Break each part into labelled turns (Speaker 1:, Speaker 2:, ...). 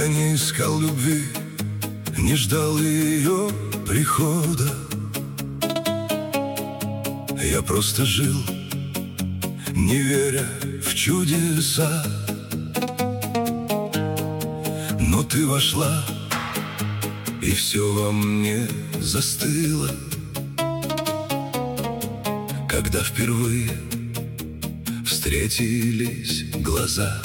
Speaker 1: Я не искал любви, не ждал ее прихода. Я просто жил, не веря в чудеса. Но ты вошла, и все во мне застыло, когда впервые встретились глаза.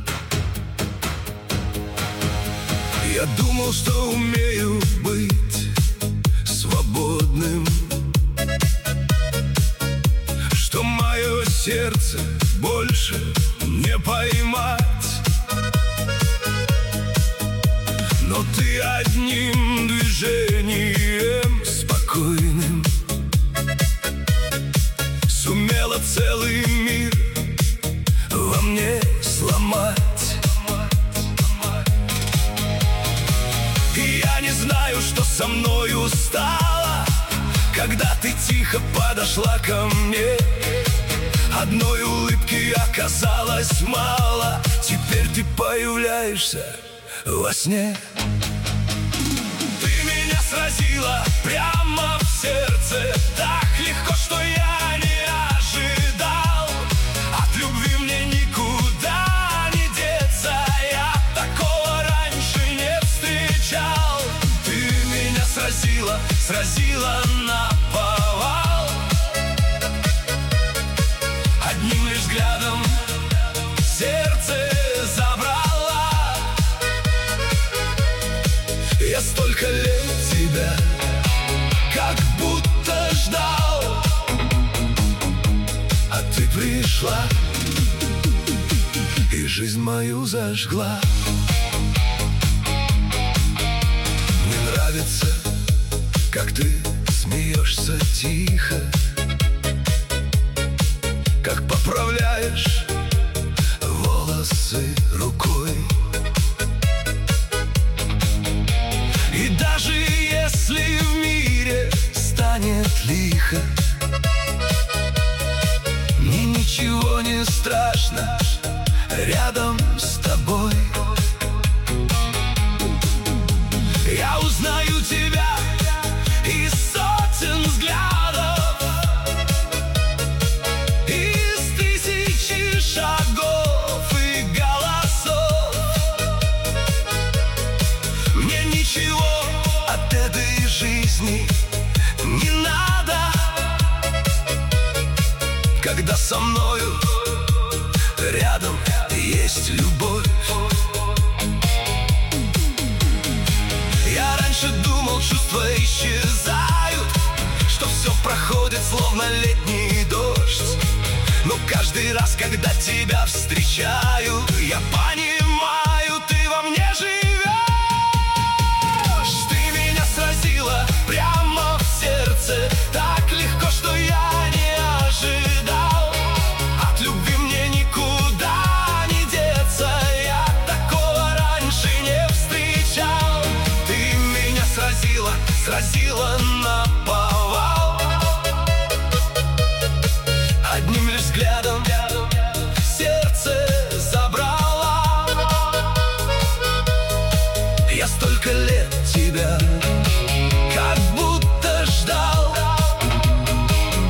Speaker 1: Я думал, что умею быть свободным, что мое сердце больше не поймать. Но ты одним движением спокойным сумела целый мир во мне сломать. И я не знаю, что со мною стало, когда ты тихо подошла ко мне. Одной улыбки оказалось мало, теперь ты появляешься во сне. Ты меня сразила прямо в сердце, так легко, что я не ожидал. От любви мне никуда не деться, я такого раньше не встречал. Ты меня сразила наповал. Одним лишь взглядом сердце забрала. Я столько лет тебя как будто ждал, а ты пришла и жизнь мою зажгла. Мне нравится, как ты смеешься тихо, как поправляешь волосы рукой. И даже если в мире станет лихо, мне ничего не страшно рядом с тобой. Я узнаю тебя из сотен взглядов, из тысячи шагов и голосов. Мне ничего от этой жизни не надо, когда со мною рядом есть любовь. Я раньше думал, чувства исчезают, что все проходит словно летний дождь. Но каждый раз, когда тебя встречаю, я понимаю, ты во мне живешь. Ты меня сразила прямо в сердце, так легко, что я не ожидал. От любви мне никуда не деться, я такого раньше не встречал. Ты меня сразила наповал. Одним лишь взглядом сердце забрала. Я столько лет тебя как будто ждал,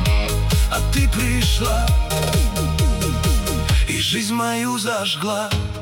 Speaker 1: а ты пришла и жизнь мою зажгла.